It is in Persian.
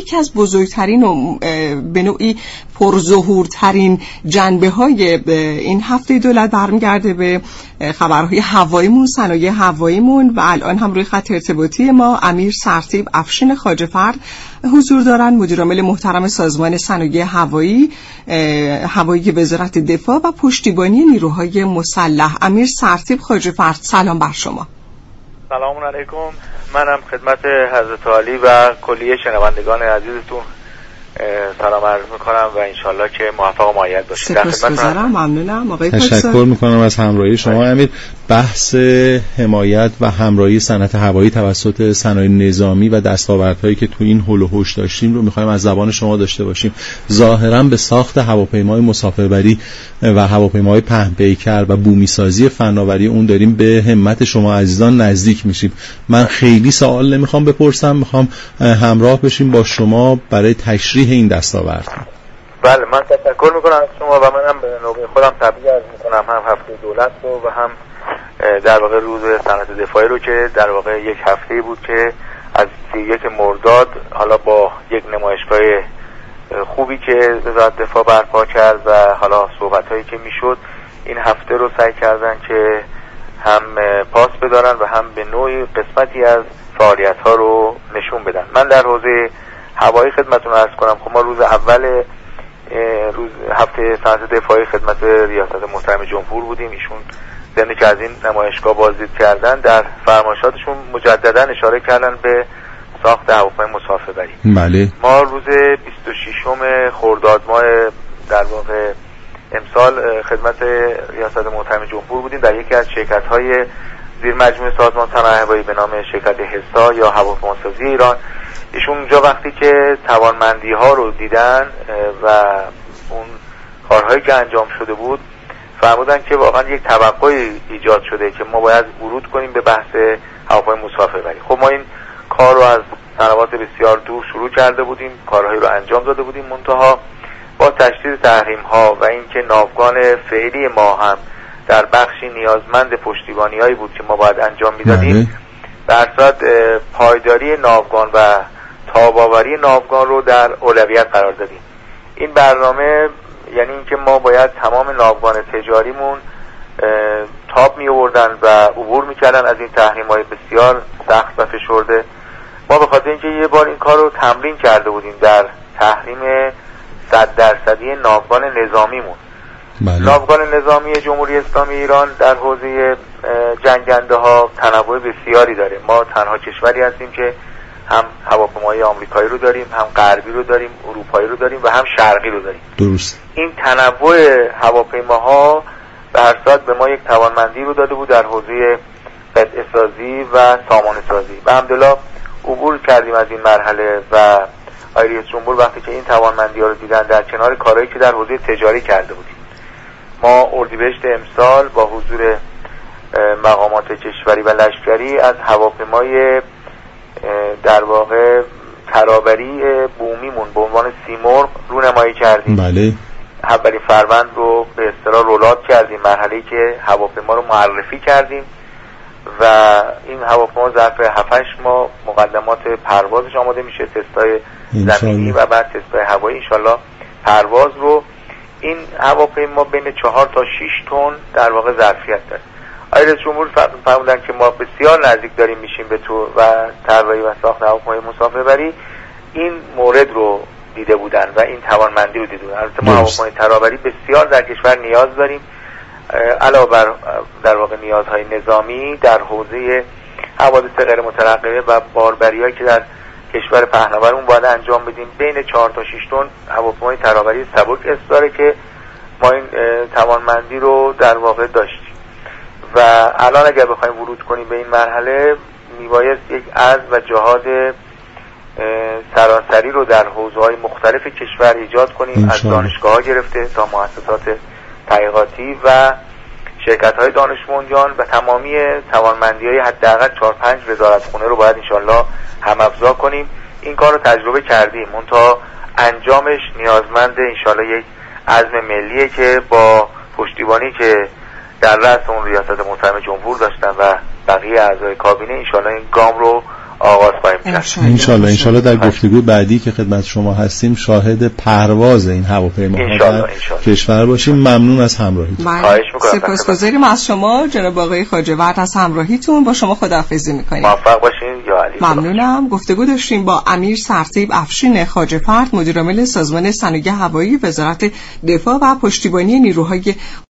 یکی از بزرگترین و به نوعی پرظهورترین جنبه‌های این هفته دولت برمیگرده به خبرهای هواییمون، صنایع هواییمون و الان هم روی خط ارتباطی ما امیر سرتیپ افشین خواجه‌فرد حضور دارن، مدیر عامل محترم سازمان صنایع هوایی وزارت دفاع و پشتیبانی نیروهای مسلح. امیر سرتیپ خواجه‌فرد، سلام بر شما. سلام علیکم. منم خدمت حضرت عالی و کلیه شنوندگان عزیزتون سلام عرض میکنم و انشالله که موفق و مؤید باشید. سپاسگزارم، ممنونم آقای تشکر میکنم از همراهی شما. امیر، بحث حمایت و همراهی صنعت هوایی توسط صنایع نظامی و دستاوردهایی که تو این هول و هوش داشتیم رو میخوایم از زبان شما داشته باشیم. ظاهرا به ساخت هواپیمای مسافربری و هواپیمای پهن‌پیکر و بومیسازی فناوری اون داریم به همت شما عزیزان نزدیک میشیم. من خیلی سوال نمیخوام بپرسم، میخوام همراه بشیم با شما برای تشریح این دستاورد. بله، من تشکر میکنم از شما و منم به نوبه خودم تبریک عرض میکنم هم هفته دولت رو و هم در واقع روز صنعت دفاعی رو که در واقع یک هفته بود که از 31 مرداد حالا با یک نمایشگاه خوبی که وزارت دفاع برپا کرد و حالا صحبت‌هایی که میشد این هفته رو سعی کردن که هم پاس بدارن و هم به نوعی قسمتی از فعالیت‌ها رو نشون بدن. من در حوزه هوایی خدمتتون عرض کنم. خب ما روز اول روز هفته صنعت دفاعی خدمت ریاست محترم جمهور بودیم. ایشون ضمن که از این نمایشگاه بازدید کردن در فرمایشاتشون مجددا اشاره کردن به ساخت هواپیمای مسافربری. بله. ما روز 26 خرداد ماه در واقع امسال خدمت ریاست محترم جمهور بودیم در یکی از شرکت‌های زیر مجموعه سازمان صنایع هوایی به نام شرکت حسا یا هواپیماسازی ایران. ایشون اونجا وقتی که توانمندی ها رو دیدن و اون کارهایی که انجام شده بود فرمودن که واقعا یک توقعی ایجاد شده که ما باید ورود کنیم به بحث هواپیمای مسافربری. خب ما این کار رو از سنوات بسیار دور شروع کرده بودیم، کارهایی رو انجام داده بودیم، منتها با تشدید تحریم ها و اینکه ناوگان فعلی ما هم در بخشی نیازمند پشتیبانی هایی بود که ما باید انجام میدادیم، در صورت پایداری ناوگان و تاب‌آوری ناوگان رو در اولویت قرار دادیم. این برنامه یعنی اینکه ما باید تمام ناوگان تجاریمون تاب می آوردن و عبور میکردن از این تحریم‌های بسیار سخت و فشرده. ما به خاطر اینکه یه بار این کار رو تمرین کرده بودیم در تحریم 100% ناوگان نظامیمون. ناوگان نظامی جمهوری اسلامی ایران در حوزه جنگنده ها تنوع بسیاری داره. ما تنها کشوری هستیم که هم هواپیمای آمریکایی رو داریم، هم غربی رو داریم، اروپایی رو داریم و هم شرقی رو داریم. درست. این تنوع هواپیماها به هر صورت به ما یک توانمندی رو داده بود در حوزه قطعه سازی و سامانه سازی. و الحمدلله عبور کردیم از این مرحله و آقای رئیس جمهور وقتی که این توانمندی ها رو دیدن در کنار کارهایی که در حوزه تجاری کرده بودیم، ما اردیبهشت امسال با حضور مقامات کشوری و لشکری از هواپیمای در واقع ترابری بومیمون به عنوان سیمرغ رونمایی کردیم. بله. اولین فروند رو به اصطلاح رولات کردیم، مرحله‌ای که هواپیما رو معرفی کردیم و این هواپیما ظرف 7-8 ماه مقدمات پروازش آماده میشه، تستای زمینی و بعد تستای هوایی انشالله پرواز رو. این هواپیما بین 4 تا 6 تن در واقع ظرفیت داره. آقای رئیس جمهور فرمودن که ما بسیار نزدیک داریم میشیم به تو و طراحی و ساخت هواپیمای مسافربری. این مورد رو دیده بودن و این توانمندی رو دیده بودن. البته ما هواپیمای ترابری بسیار در کشور نیاز داریم، علاوه بر در واقع نیازهای نظامی در حوزه حوادث غیر مترقبه و باربریایی که در کشور پهناورمون باید انجام بدیم. بین 4 تا 6 تن هواپیمای ترابری سبک داره که ما این توانمندی رو در واقع داشتیم و الان اگر بخوایم ورود کنیم به این مرحله میبایست یک عزم و جهاد سراسری رو در حوزه‌های مختلف کشور ایجاد کنیم، از دانشگاه‌ها گرفته تا مؤسسات تحقیقاتی و شرکت‌های دانش بنیان و تمامی توانمندی‌های حداقل 4-5 وزارتخونه رو باید انشالله هم افزا کنیم. این کار رو تجربه کردیم، منتها انجامش نیازمند انشالله یک عزم ملیه که با پشتیبانی که در رأس اون ریاست محترم جمهور داشتن و بقیه اعضای کابینه انشالله این گام رو آغاز خواهیم کرد. انشالله در گفتگو بعدی که خدمت شما هستیم شاهد پرواز این هواپیما در کشور باشیم. ممنون از همراهیتون. خواهش می‌کنم. سپاسگزاریم از شما جناب آقای خواجه‌ورد از همراهیتون. با شما خداحافظی می‌کنیم. موفق باشین یا علی. ممنونم. گفتگو داشتیم با امیر سرتیپ افشین خواجه‌فرد، مدیر عامل سازمان صنایع هوایی وزارت دفاع و پشتیبانی نیروهای